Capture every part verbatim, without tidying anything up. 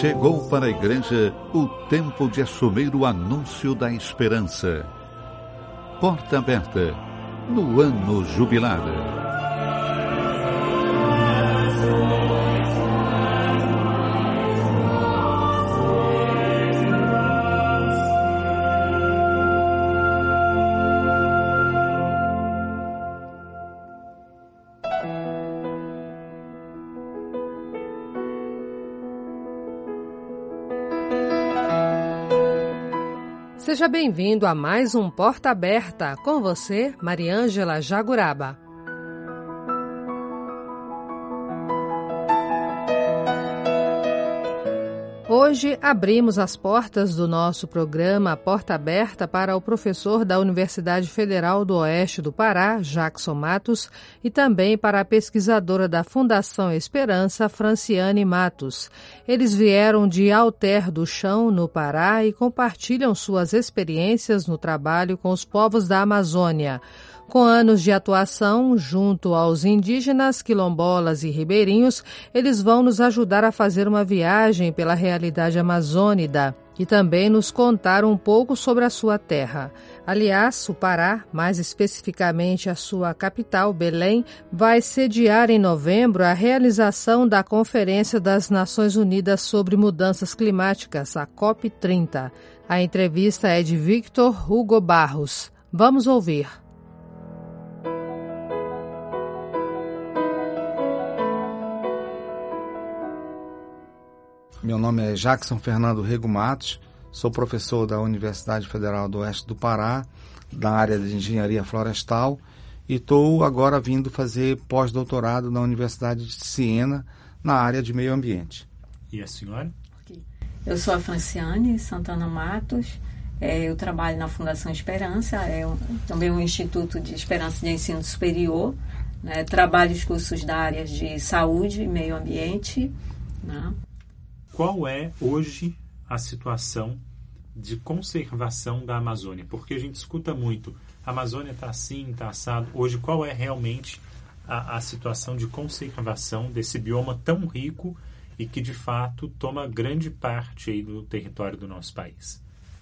Chegou para a igreja o tempo de assumir o anúncio da esperança. Porta aberta no ano jubilar. Seja bem-vindo a mais um Porta Aberta, com você, Mariângela Jaguraba. Hoje abrimos as portas do nosso programa Porta Aberta para o professor da Universidade Federal do Oeste do Pará, Jackson Matos, e também para a pesquisadora da Fundação Esperança, Franciane Matos. Eles vieram de Alter do Chão, no Pará, e compartilham suas experiências no trabalho com os povos da Amazônia. Com anos de atuação junto aos indígenas, quilombolas e ribeirinhos, eles vão nos ajudar a fazer uma viagem pela realidade amazônica e também nos contar um pouco sobre a sua terra. Aliás, o Pará, mais especificamente a sua capital, Belém, vai sediar em novembro a realização da Conferência das Nações Unidas sobre Mudanças Climáticas, a COP trinta. A entrevista é de Victor Hugo Barros. Vamos ouvir. Meu nome é Jackson Fernando Rego Matos, sou professor da Universidade Federal do Oeste do Pará, da área de Engenharia Florestal, e estou agora vindo fazer pós-doutorado na Universidade de Siena, na área de Meio Ambiente. E a senhora? Eu sou a Franciane Santana Matos, é, eu trabalho na Fundação Esperança, é um, também um Instituto de Esperança de Ensino Superior, né, trabalho os cursos da área de saúde e meio ambiente, né. Qual é, hoje, a situação de conservação da Amazônia? Porque a gente escuta muito, a Amazônia está assim, está assado. Hoje, qual é realmente a, a situação de conservação desse bioma tão rico e que, de fato, toma grande parte aí do território do nosso país?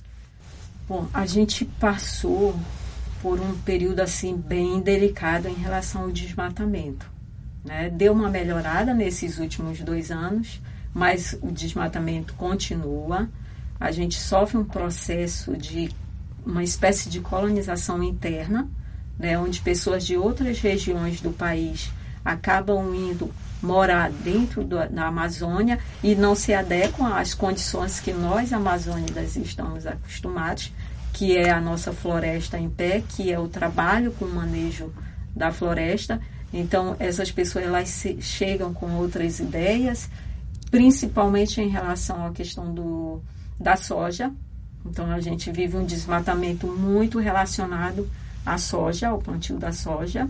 Bom, a gente passou por um período assim bem delicado em relação ao desmatamento, né? Deu uma melhorada nesses últimos dois anos, mas o desmatamento continua. A gente sofre um processo de uma espécie de colonização interna, né, onde pessoas de outras regiões do país acabam indo morar dentro do, da Amazônia e não se adequam às condições que nós, amazônicas, estamos acostumados, que é a nossa floresta em pé, que é o trabalho com o manejo da floresta. Então, essas pessoas elas se, chegam com outras ideias, principalmente em relação à questão do, da soja. Então, a gente vive um desmatamento muito relacionado à soja, ao plantio da soja.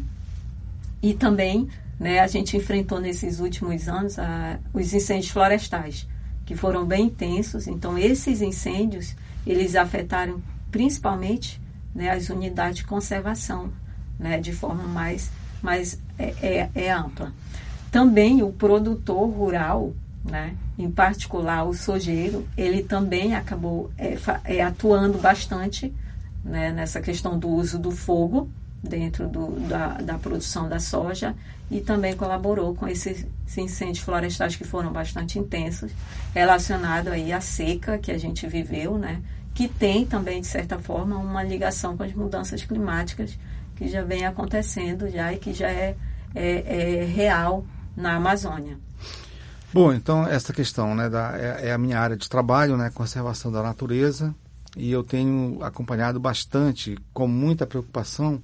E também, né, a gente enfrentou nesses últimos anos a, os incêndios florestais, que foram bem intensos. Então, esses incêndios, eles afetaram principalmente, né, as unidades de conservação, né, de forma mais, mais é, é, é ampla. Também o produtor rural, né, em particular o sojeiro, ele também acabou é, é, atuando bastante, né, nessa questão do uso do fogo dentro do, da, da produção da soja, e também colaborou com esses, esses incêndios florestais que foram bastante intensos, relacionado aí à seca que a gente viveu, né, que tem também, de certa forma, uma ligação com as mudanças climáticas que já vem acontecendo já e que já é, é, é real na Amazônia. Bom, então essa questão, né, da, é, é a minha área de trabalho, né, conservação da natureza, e eu tenho acompanhado bastante, com muita preocupação,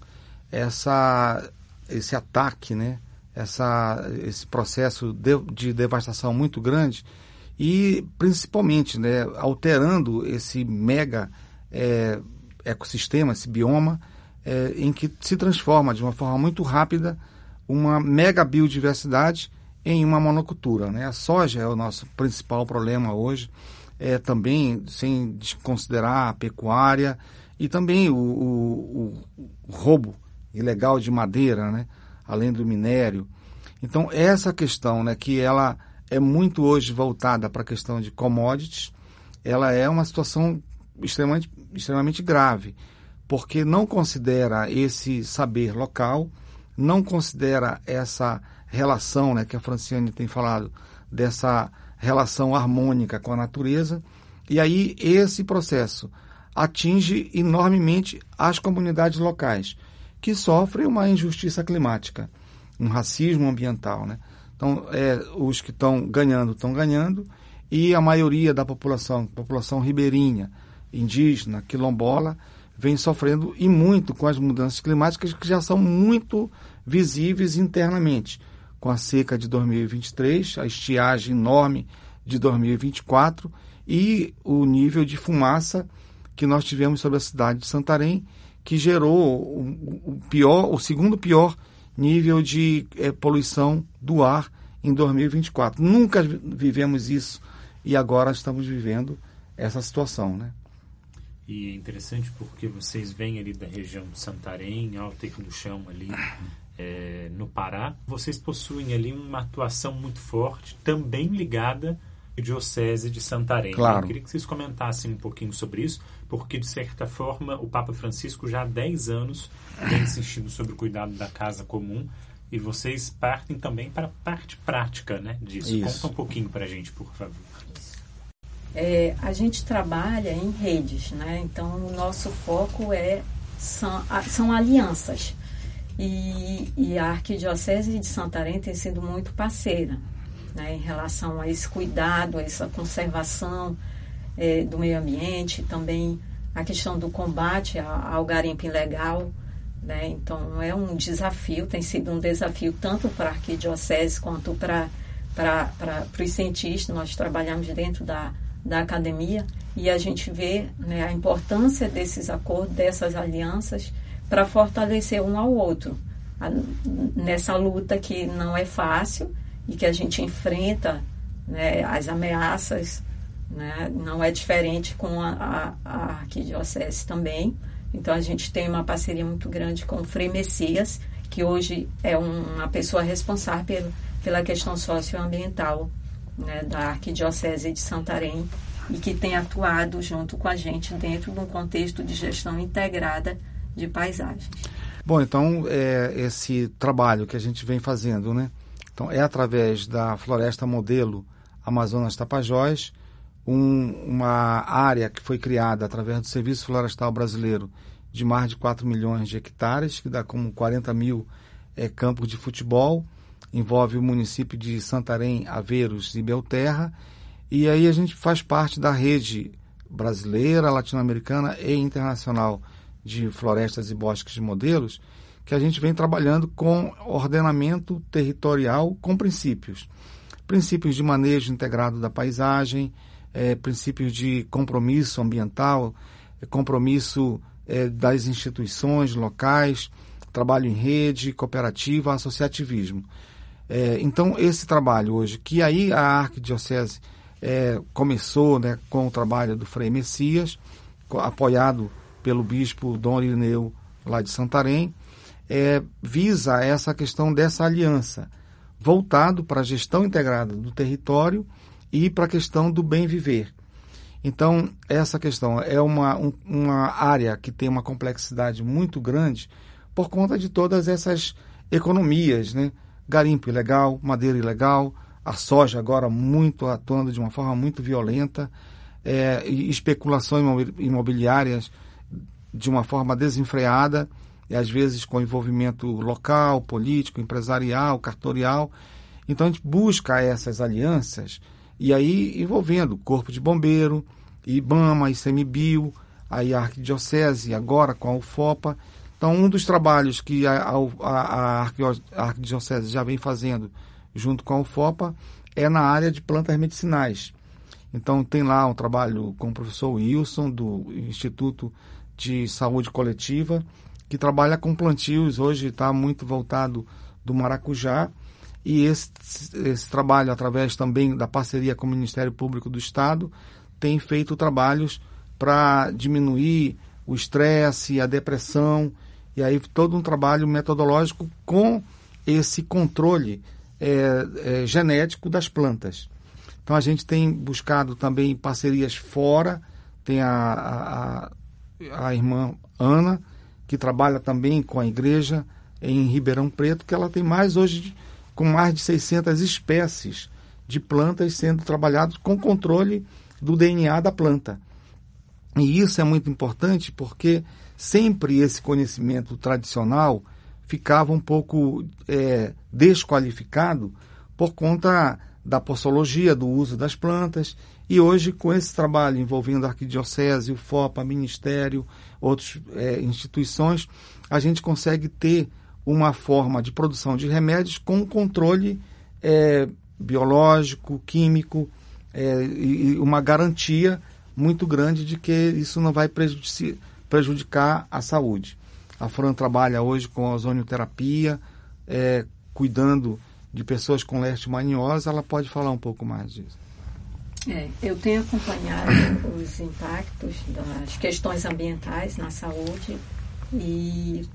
essa, esse ataque, né, essa, esse processo de, de devastação muito grande e principalmente, né, alterando esse mega é, ecossistema, esse bioma, é, em que se transforma de uma forma muito rápida uma mega biodiversidade em uma monocultura, né? A soja é o nosso principal problema hoje, é, também sem desconsiderar a pecuária e também o, o, o roubo ilegal de madeira, né? Além do minério. Então, essa questão, né, que ela é muito hoje voltada para a questão de commodities, ela é uma situação extremamente, extremamente grave, porque não considera esse saber local, não considera essa relação, né, que a Franciane tem falado, dessa relação harmônica com a natureza, e aí esse processo atinge enormemente as comunidades locais, que sofrem uma injustiça climática, um racismo ambiental, né? Então, é, os que estão ganhando, estão ganhando, e a maioria da população, população ribeirinha, indígena, quilombola, vem sofrendo e muito com as mudanças climáticas que já são muito visíveis internamente, com a seca de dois mil e vinte e três, a estiagem enorme de dois mil e vinte e quatro e o nível de fumaça que nós tivemos sobre a cidade de Santarém, que gerou o, o pior, o segundo pior nível de é, poluição do ar em dois mil e vinte e quatro. Nunca vivemos isso e agora estamos vivendo essa situação, né? E é interessante porque vocês vêm ali da região de Santarém, Alta do Chão ali é, no Pará. Vocês possuem ali uma atuação muito forte, também ligada à Diocese de Santarém. Claro. Eu queria que vocês comentassem um pouquinho sobre isso, porque de certa forma o Papa Francisco já há dez anos vem insistindo sobre o cuidado da casa comum e vocês partem também para a parte prática, né, disso. Isso. Conta um pouquinho para a gente, por favor. É, a gente trabalha em redes, né? Então o nosso foco é, são, são alianças. E, e a Arquidiocese de Santarém tem sido muito parceira, né, em relação a esse cuidado, a essa conservação é, do meio ambiente, também a questão do combate ao, ao garimpo ilegal, né? Então é um desafio, tem sido um desafio tanto para a Arquidiocese quanto para os cientistas. Nós trabalhamos dentro da da academia e a gente vê, né, a importância desses acordos, dessas alianças para fortalecer um ao outro a, nessa luta que não é fácil e que a gente enfrenta, né, as ameaças, né, não é diferente com a, a, a Arquidiocese também. Então a gente tem uma parceria muito grande com o Frei Messias, que hoje é uma pessoa responsável pelo, pela questão socioambiental, né, da Arquidiocese de Santarém e que tem atuado junto com a gente dentro de um contexto de gestão integrada de paisagens. Bom, então, é, esse trabalho que a gente vem fazendo, né? Então, é através da Floresta Modelo Amazonas Tapajós, um, uma área que foi criada através do Serviço Florestal Brasileiro de mais de quatro milhões de hectares, que dá como quarenta mil é, campos de futebol, envolve o município de Santarém, Aveiros e Belterra, e aí a gente faz parte da rede brasileira, latino-americana e internacional de florestas e bosques de modelos, que a gente vem trabalhando com ordenamento territorial com princípios. Princípios de manejo integrado da paisagem, é, princípios de compromisso ambiental, é, compromisso é, das instituições locais, trabalho em rede, cooperativa, associativismo. É, então, esse trabalho hoje, que aí a Arquidiocese é, começou, né, com o trabalho do Frei Messias, apoiado pelo bispo Dom Irineu, lá de Santarém, é, visa essa questão dessa aliança, voltado para a gestão integrada do território e para a questão do bem viver. Então, essa questão é uma, um, uma área que tem uma complexidade muito grande por conta de todas essas economias, né? Garimpo ilegal, madeira ilegal, a soja agora muito atuando de uma forma muito violenta, é, e especulações imobiliárias de uma forma desenfreada, e às vezes com envolvimento local, político, empresarial, cartorial. Então a gente busca essas alianças, e aí envolvendo Corpo de Bombeiro, IBAMA, ICMBio, aí a Arquidiocese, agora com a UFOPA. Então, um dos trabalhos que a, a, a Arquidiocese já vem fazendo junto com a UFOPA é na área de plantas medicinais. Então, tem lá um trabalho com o professor Wilson, do Instituto de Saúde Coletiva, que trabalha com plantios, hoje está muito voltado do maracujá, e esse, esse trabalho, através também da parceria com o Ministério Público do Estado, tem feito trabalhos para diminuir o estresse, a depressão, e aí todo um trabalho metodológico com esse controle é, é, genético das plantas. Então a gente tem buscado também parcerias fora, tem a, a, a irmã Ana, que trabalha também com a igreja em Ribeirão Preto, que ela tem mais hoje, com mais de seiscentas espécies de plantas sendo trabalhadas com controle do D N A da planta. E isso é muito importante porque sempre esse conhecimento tradicional ficava um pouco é, desqualificado por conta da possologia, do uso das plantas. E hoje, com esse trabalho envolvendo a Arquidiocese, o FOPA, Ministério, outras é, instituições, a gente consegue ter uma forma de produção de remédios com controle é, biológico, químico, é, e uma garantia muito grande de que isso não vai prejudici- prejudicar a saúde. A Fran trabalha hoje com ozonioterapia, é, cuidando de pessoas com leishmaniose. Ela pode falar um pouco mais disso. É, eu tenho acompanhado os impactos das questões ambientais na saúde e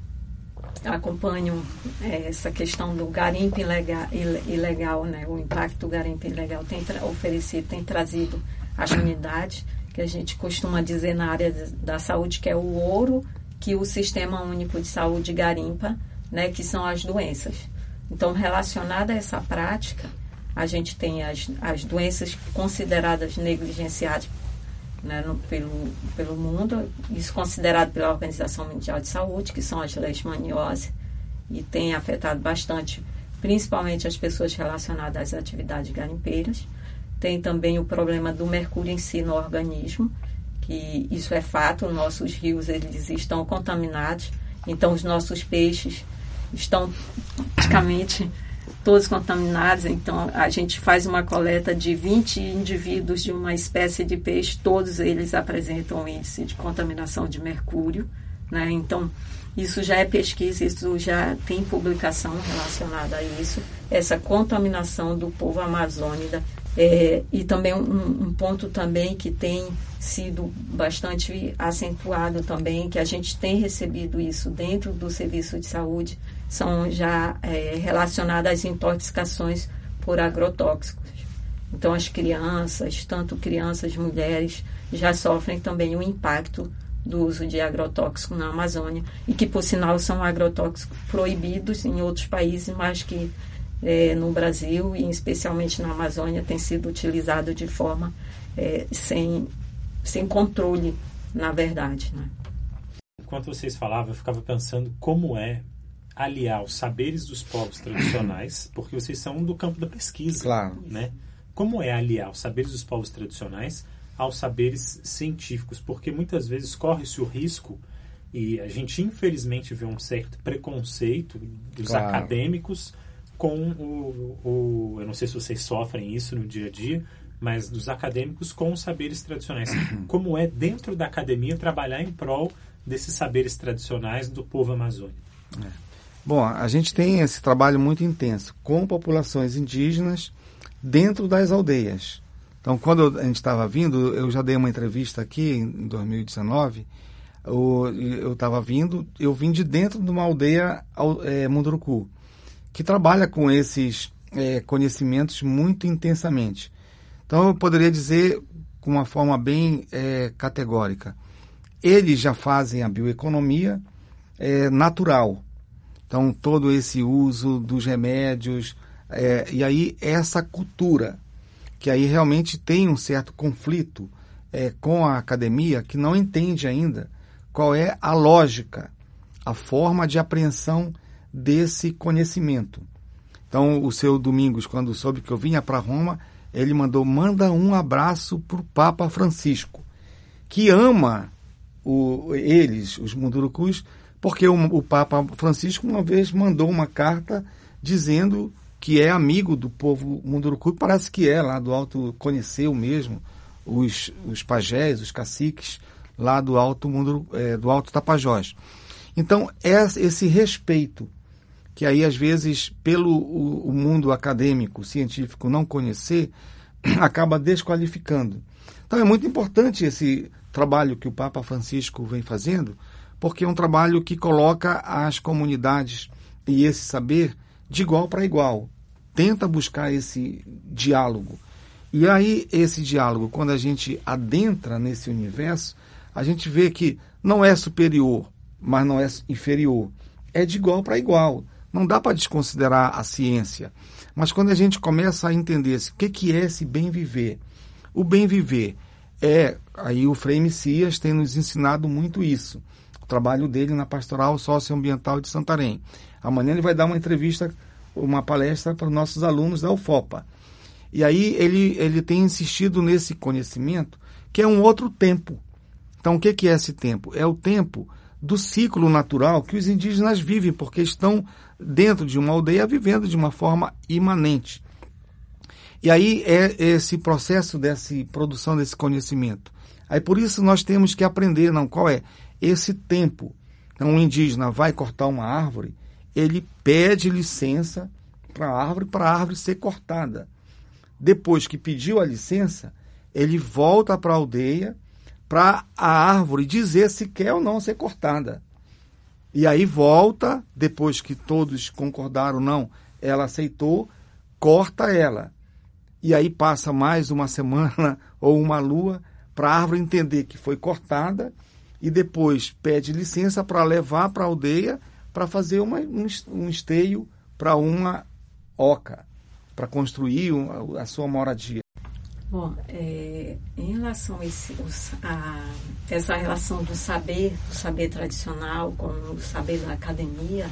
acompanho é, essa questão do garimpo ilegal, ilegal, né? O impacto do garimpo ilegal tem tra- oferecido, tem trazido as unidades, que a gente costuma dizer na área da saúde, que é o ouro que o Sistema Único de Saúde garimpa, né? Que são as doenças. Então, relacionada a essa prática, a gente tem as, as doenças consideradas negligenciadas, né, no, pelo, pelo mundo, isso considerado pela Organização Mundial de Saúde, que são as leishmaniose, e tem afetado bastante, principalmente as pessoas relacionadas às atividades garimpeiras. Tem também o problema do mercúrio em si no organismo, que isso é fato, nossos rios eles estão contaminados, então os nossos peixes estão praticamente todos contaminados. Então a gente faz uma coleta de vinte indivíduos de uma espécie de peixe, todos eles apresentam um índice de contaminação de mercúrio, né? Então isso já é pesquisa, isso já tem publicação relacionada a isso, essa contaminação do povo amazônida. É, e também um, um ponto também que tem sido bastante acentuado também, que a gente tem recebido isso dentro do serviço de saúde, são já é, relacionadas às intoxicações por agrotóxicos. Então as crianças, tanto crianças, mulheres, já sofrem também o impacto do uso de agrotóxico na Amazônia, e que por sinal são agrotóxicos proibidos em outros países, mas que É, no Brasil e especialmente na Amazônia tem sido utilizado de forma é, sem, sem controle, na verdade, né? Enquanto vocês falavam, eu ficava pensando como é aliar os saberes dos povos tradicionais, porque vocês são do campo da pesquisa, claro, né? Como é aliar os saberes dos povos tradicionais aos saberes científicos? Porque muitas vezes corre-se o risco, e a gente infelizmente vê um certo preconceito dos claro. acadêmicos com o, o... Eu não sei se vocês sofrem isso no dia a dia, mas dos acadêmicos com os saberes tradicionais. Como é, dentro da academia, trabalhar em prol desses saberes tradicionais do povo amazônico? É. Bom, a gente tem esse trabalho muito intenso com populações indígenas dentro das aldeias. Então, quando a gente estava vindo, eu já dei uma entrevista aqui em dois mil e dezenove, eu estava vindo, eu vim de dentro de uma aldeia é, Munduruku, que trabalha com esses é, conhecimentos muito intensamente. Então, eu poderia dizer, com uma forma bem é, categórica, eles já fazem a bioeconomia é, natural. Então, todo esse uso dos remédios, é, e aí essa cultura, que aí realmente tem um certo conflito é, com a academia, que não entende ainda qual é a lógica, a forma de apreensão desse conhecimento. Então, o seu Domingos, quando soube que eu vinha para Roma, ele mandou, manda um abraço para o Papa Francisco, que ama o, eles, os Mundurucus, porque o, o Papa Francisco uma vez mandou uma carta dizendo que é amigo do povo Munduruku, parece que é, lá do Alto, conheceu mesmo os, os pajés, os caciques, lá do Alto, Munduru, é, do Alto Tapajós. Então, é esse respeito, que aí, às vezes, pelo o, o mundo acadêmico, científico, não conhecer, acaba desqualificando. Então, é muito importante esse trabalho que o Papa Francisco vem fazendo, porque é um trabalho que coloca as comunidades e esse saber de igual para igual. tenta buscar esse diálogo. E aí, esse diálogo, quando a gente adentra nesse universo, a gente vê que não é superior, mas não é inferior. É de igual para igual. Não dá para desconsiderar a ciência. Mas quando a gente começa a entender o que, que é esse bem viver, o bem viver é, aí o Frei Messias tem nos ensinado muito isso. O trabalho dele na Pastoral Socioambiental de Santarém. Amanhã ele vai dar uma entrevista, uma palestra para os nossos alunos da U F O P A. E aí ele, ele tem insistido nesse conhecimento, que é um outro tempo. Então, o que, que é esse tempo? É o tempo do ciclo natural que os indígenas vivem, porque estão dentro de uma aldeia vivendo de uma forma imanente. E aí é esse processo dessa produção desse conhecimento. Aí por isso nós temos que aprender, não, qual é esse tempo. Então, um indígena vai cortar uma árvore, ele pede licença para a árvore, para a árvore ser cortada. Depois que pediu a licença, ele volta para a aldeia para a árvore dizer se quer ou não ser cortada. E aí volta, depois que todos concordaram ou não, ela aceitou, corta ela. E aí passa mais uma semana ou uma lua para a árvore entender que foi cortada e depois pede licença para levar para a aldeia para fazer uma, um, um esteio para uma oca, para construir um, a sua moradia. Bom, é, em relação a, esse, a essa relação do saber, do saber tradicional com o saber da academia,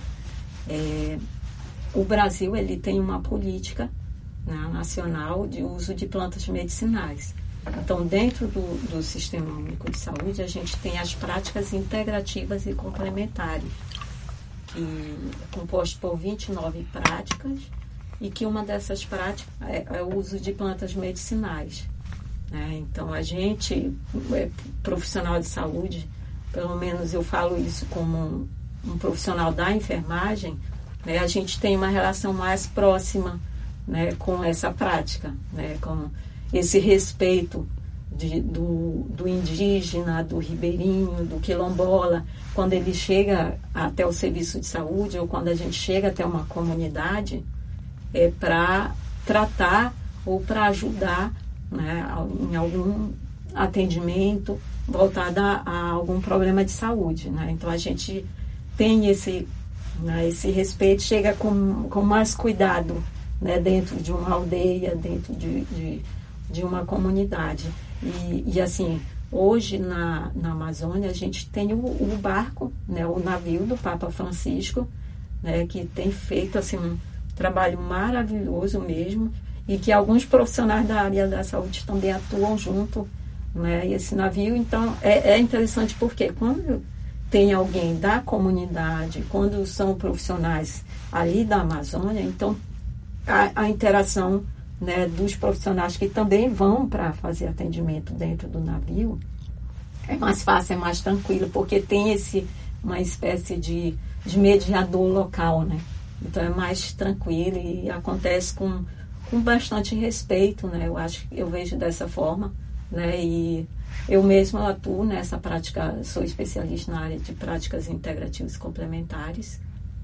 é, o Brasil ele tem uma política, né, nacional de uso de plantas medicinais. Então, dentro do, do Sistema Único de Saúde, a gente tem as práticas integrativas e complementares, que é composto por vinte e nove práticas, e que uma dessas práticas é, é o uso de plantas medicinais. Né? Então, a gente, é, profissional de saúde, pelo menos eu falo isso como um, um profissional da enfermagem, né? A gente tem uma relação mais próxima, né, com essa prática, né, com esse respeito de, do, do indígena, do ribeirinho, do quilombola, quando ele chega até o serviço de saúde ou quando a gente chega até uma comunidade, é para tratar ou para ajudar, né, em algum atendimento voltado a, a algum problema de saúde. Né? Então, a gente tem esse, né, esse respeito, chega com, com mais cuidado, né, dentro de uma aldeia, dentro de, de, de uma comunidade. E, e assim, hoje na, na Amazônia a gente tem o, o barco, né, o navio do Papa Francisco, né, que tem feito assim, um trabalho maravilhoso mesmo, e que alguns profissionais da área da saúde também atuam junto, né, esse navio. Então é, é interessante porque quando tem alguém da comunidade, quando são profissionais ali da Amazônia, então A, a interação, né, dos profissionais que também vão para fazer atendimento dentro do navio é mais fácil, é mais tranquilo, porque tem esse, uma espécie de, de mediador local, né? Então é mais tranquilo e acontece com, com bastante respeito, né? Eu acho que eu vejo dessa forma, né? E eu mesma atuo nessa prática, sou especialista na área de práticas integrativas complementares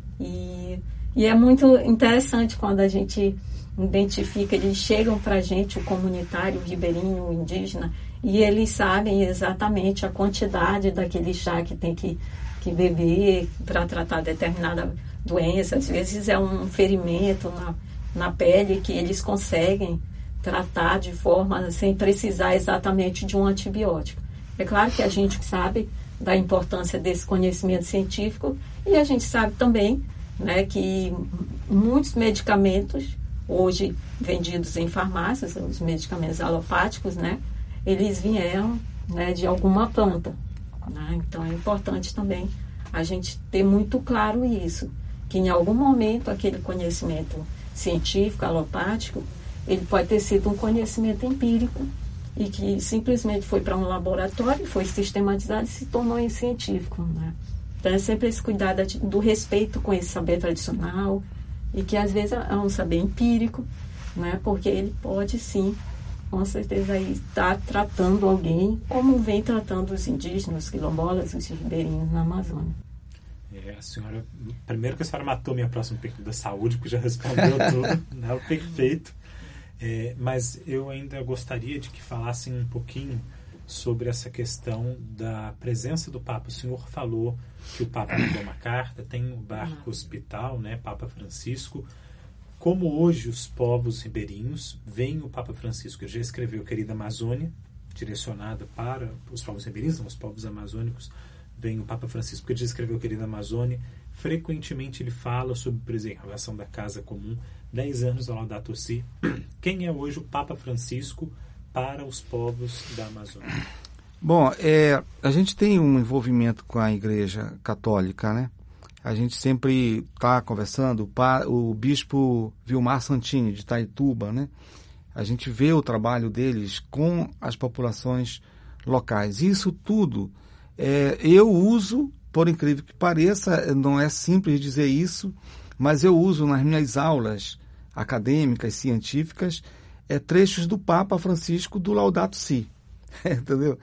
e E é muito interessante quando a gente identifica, eles chegam para a gente, o comunitário, o ribeirinho, o indígena, e eles sabem exatamente a quantidade daquele chá que tem que, que beber para tratar determinada doença. Às vezes é um ferimento na, na pele que eles conseguem tratar de forma sem precisar exatamente de um antibiótico. É claro que a gente sabe da importância desse conhecimento científico e a gente sabe também, né, que muitos medicamentos hoje vendidos em farmácias, os medicamentos alopáticos, né, eles vieram, né, de alguma planta. Né? Então é importante também a gente ter muito claro isso, que em algum momento aquele conhecimento científico, alopático, ele pode ter sido um conhecimento empírico e que simplesmente foi para um laboratório, foi sistematizado e se tornou em científico. Né? Então, é sempre esse cuidado do respeito com esse saber tradicional e que, às vezes, é um saber empírico, né? Porque ele pode, sim, com certeza, aí, estar tratando alguém como vem tratando os indígenas, os quilombolas, os ribeirinhos na Amazônia. É, a senhora, primeiro que a senhora matou minha próxima pergunta da saúde, porque já respondeu tudo, né? Perfeito. É, mas eu ainda gostaria de que falassem um pouquinho sobre essa questão da presença do Papa. O senhor falou que o Papa mandou uma carta, tem o barco hospital, né, Papa Francisco. Como hoje os povos ribeirinhos veem o Papa Francisco? Ele já escreveu Querida Amazônia, direcionada para os povos ribeirinhos, não, os povos amazônicos veem o Papa Francisco, porque ele já escreveu Querida Amazônia. Frequentemente ele fala sobre preservação da casa comum, dez anos ao Laudato Si. Quem é hoje o Papa Francisco para os povos da Amazônia? Bom, é, a gente tem um envolvimento com a Igreja Católica, né? A gente sempre está conversando, o bispo Vilmar Santini, de Itaituba, né? A gente vê o trabalho deles com as populações locais. Isso tudo é, eu uso, por incrível que pareça, não é simples dizer isso, mas eu uso nas minhas aulas acadêmicas, científicas, é, trechos do Papa Francisco do Laudato Si. Entendeu?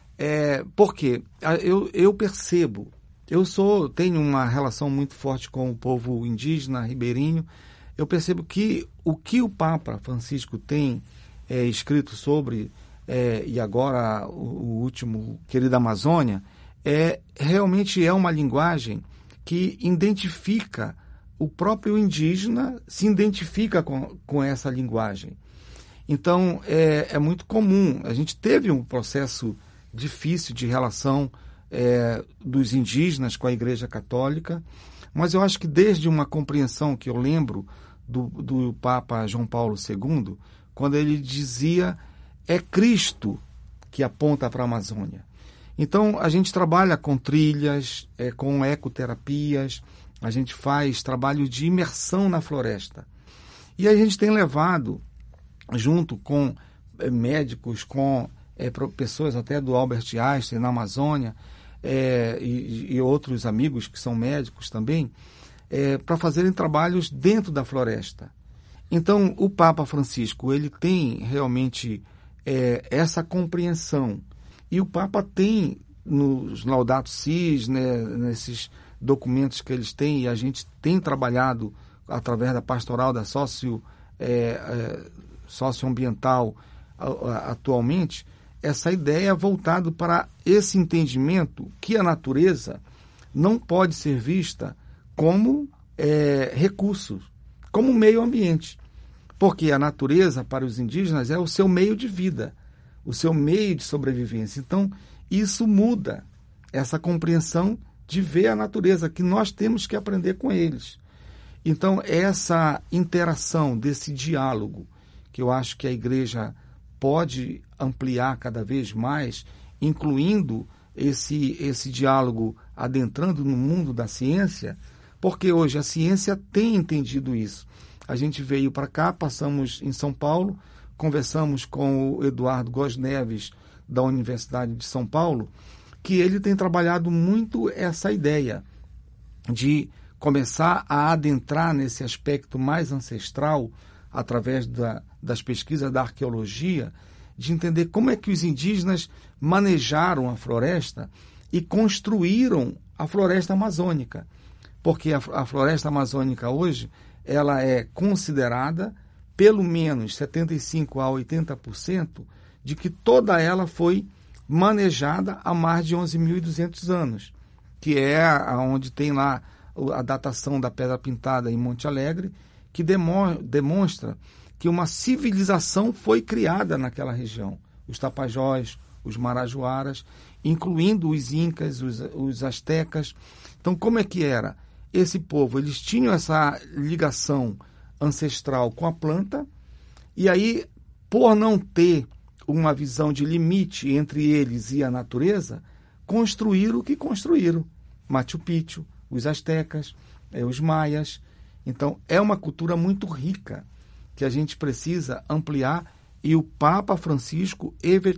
É, por quê? Eu, eu percebo, eu sou, tenho uma relação muito forte com o povo indígena, ribeirinho. Eu percebo que o que o Papa Francisco tem é, escrito sobre, é, e agora o, o último, Querida Amazônia, é, realmente é uma linguagem que identifica, o próprio indígena se identifica com, com essa linguagem. Então, é, é muito comum. A gente teve um processo difícil de relação é, dos indígenas com a Igreja Católica, mas eu acho que desde uma compreensão que eu lembro do, do Papa João Paulo segundo, quando ele dizia, é Cristo que aponta para a Amazônia. Então, a gente trabalha com trilhas, é, com ecoterapias, a gente faz trabalho de imersão na floresta. E a gente tem levado, junto com é, médicos, com é, pessoas até do Albert Einstein na Amazônia, é, e, e outros amigos que são médicos também, é, para fazerem trabalhos dentro da floresta. Então, o Papa Francisco, ele tem realmente é, essa compreensão. E o Papa tem, nos Laudato Si, né, nesses documentos que eles têm, e a gente tem trabalhado através da pastoral da socio, é, é, socioambiental atualmente, essa ideia voltada para esse entendimento que a natureza não pode ser vista como é, recurso, como meio ambiente. Porque a natureza, para os indígenas, é o seu meio de vida, o seu meio de sobrevivência. Então, isso muda essa compreensão de ver a natureza, que nós temos que aprender com eles. Então, essa interação, desse diálogo, que eu acho que a igreja pode ampliar cada vez mais, incluindo esse, esse diálogo adentrando no mundo da ciência, porque hoje a ciência tem entendido isso. A gente veio para cá, passamos em São Paulo, conversamos com o Eduardo Góes Neves, da Universidade de São Paulo, que ele tem trabalhado muito essa ideia de começar a adentrar nesse aspecto mais ancestral, através da, das pesquisas da arqueologia, de entender como é que os indígenas manejaram a floresta e construíram a floresta amazônica. Porque a, a floresta amazônica hoje, ela é considerada pelo menos setenta e cinco por cento a oitenta por cento de que toda ela foi manejada há mais de onze mil e duzentos anos, que é onde tem lá a datação da Pedra Pintada em Monte Alegre, que demonstra que uma civilização foi criada naquela região. Os Tapajós, os Marajoaras, incluindo os Incas, os, os Astecas. Então, como é que era? Esse povo, eles tinham essa ligação ancestral com a planta, e aí, por não ter uma visão de limite entre eles e a natureza, construíram o que construíram. Machu Picchu, os astecas, eh, os maias. Então, é uma cultura muito rica que a gente precisa ampliar, e o Papa Francisco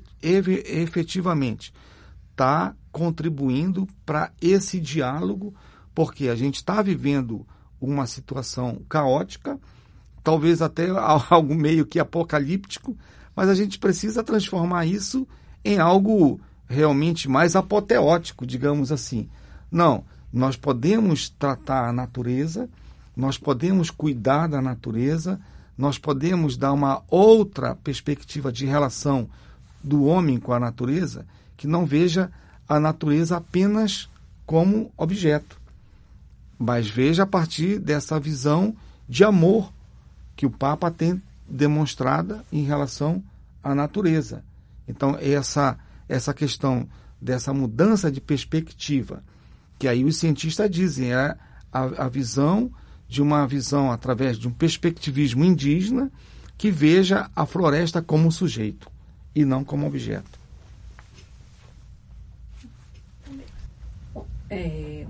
efetivamente está contribuindo para esse diálogo, porque a gente está vivendo uma situação caótica, talvez até algo meio que apocalíptico, mas a gente precisa transformar isso em algo realmente mais apoteótico, digamos assim. Não, Nós podemos tratar a natureza, nós podemos cuidar da natureza, nós podemos dar uma outra perspectiva de relação do homem com a natureza, que não veja a natureza apenas como objeto, mas veja a partir dessa visão de amor que o Papa tem demonstrada em relação à natureza. Então, essa, essa questão dessa mudança de perspectiva, que aí os cientistas dizem, é a, a visão de uma visão através de um perspectivismo indígena que veja a floresta como sujeito e não como objeto. É,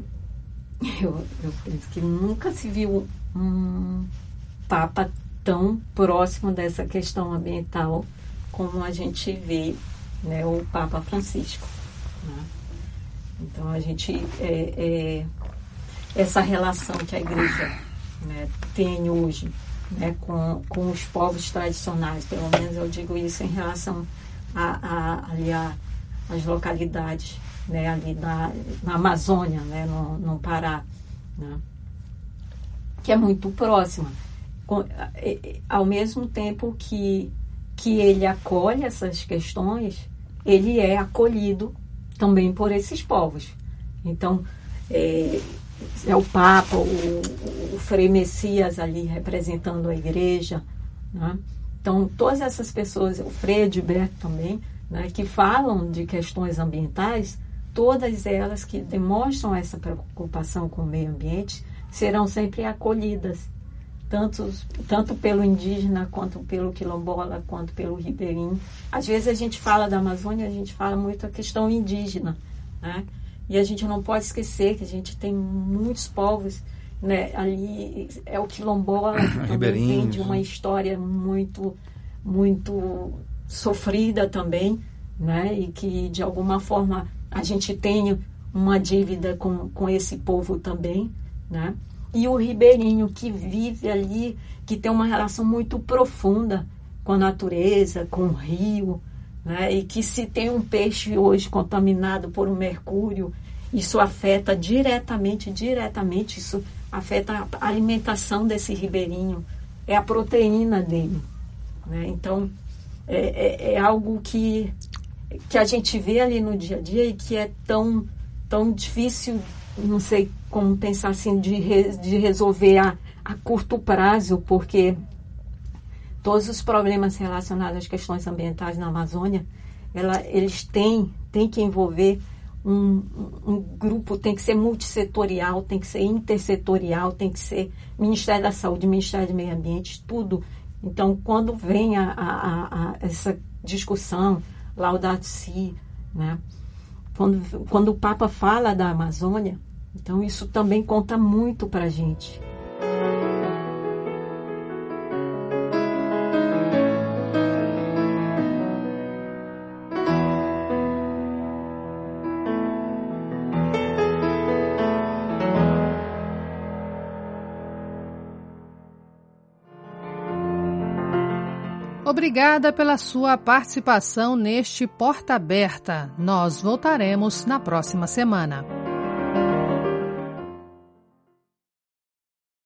eu, eu penso que nunca se viu um Papa tão próximo dessa questão ambiental como a gente vê, né, o Papa Francisco. Né? Então, a gente... É, é, essa relação que a Igreja, né, tem hoje, né, com, com os povos tradicionais, pelo menos eu digo isso em relação a, a, ali a, as localidades, né, ali na, na Amazônia, né, no, no Pará, né, que é muito próxima. Com, ao mesmo tempo que, que ele acolhe essas questões, ele é acolhido também por esses povos. Então, é, é o Papa, o, o Frei Messias ali representando a Igreja, né? Então, todas essas pessoas, o Frei Edberto também, né, que falam de questões ambientais, todas elas que demonstram essa preocupação com o meio ambiente serão sempre acolhidas, tanto, tanto pelo indígena, quanto pelo quilombola, quanto pelo ribeirinho. Às vezes a gente fala da Amazônia, a gente fala muito a questão indígena, né? E a gente não pode esquecer que a gente tem muitos povos, né? Ali é o quilombola, que também vem de uma história muito, muito sofrida também, né? E que de alguma forma a gente tem uma dívida com, com esse povo também, né? E o ribeirinho, que vive ali, que tem uma relação muito profunda com a natureza, com o rio, né? E que se tem um peixe hoje contaminado por um mercúrio, isso afeta diretamente, diretamente, isso afeta a alimentação desse ribeirinho, é a proteína dele, né? Então, é, é, é algo que, que a gente vê ali no dia a dia e que é tão, tão difícil, não sei como pensar assim, de, re, de resolver a, a curto prazo, porque todos os problemas relacionados às questões ambientais na Amazônia, ela, eles têm, têm que envolver um, um grupo, tem que ser multissetorial, tem que ser intersetorial, tem que ser Ministério da Saúde, Ministério do Meio Ambiente, tudo. Então, quando vem a, a, a essa discussão, Laudato Si, né? Quando, quando o Papa fala da Amazônia, então isso também conta muito para a gente. Obrigada pela sua participação neste Porta Aberta. Nós voltaremos na próxima semana.